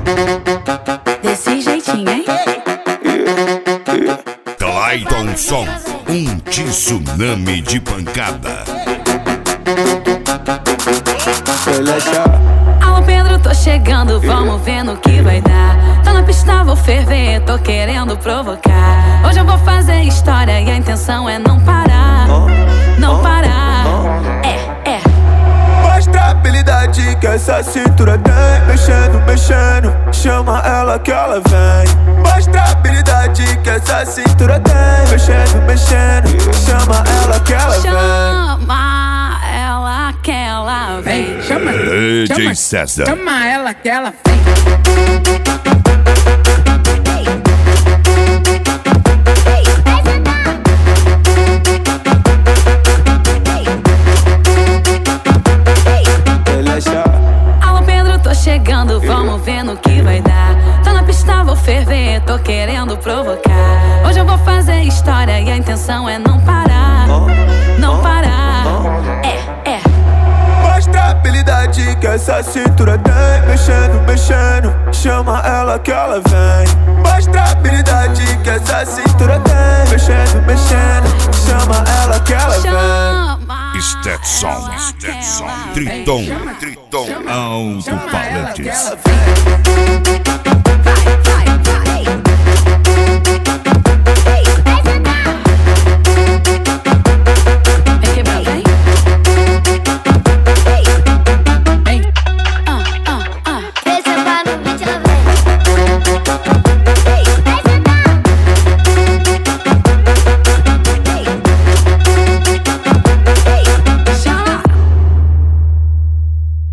Desse jeitinho, hein? Clayton Som, um tsunami de pancada. Alô Pedro, tô chegando, vamos ver no que vai dar. Tô na pista, vou ferver, tô querendo provocar. Hoje eu vou fazer história e a intenção é não parar. Não parar, é. Mostra a habilidade que essa cintura tem. Mexendo, mexendo, chama ela que ela vem. Mostra a habilidade que essa cintura tem. Mexendo, mexendo, chama ela que ela vem. Chama ela que ela vem. Chama, DJ César. chama ela que ela vem. Alô Pedro, tô chegando, vamos ver no que vai dar. Tô na pista, vou ferver, tô querendo provocar. Hoje eu vou fazer história e a intenção é não parar. Não parar, é. Mostra a habilidade que essa cintura tem. Mexendo, mexendo, chama ela que ela vem. Mostra a habilidade que essa cintura tem. Mexendo, mexendo, chama ela que ela vem. Stetson, Triton, Chama alto-falantes. ela vem.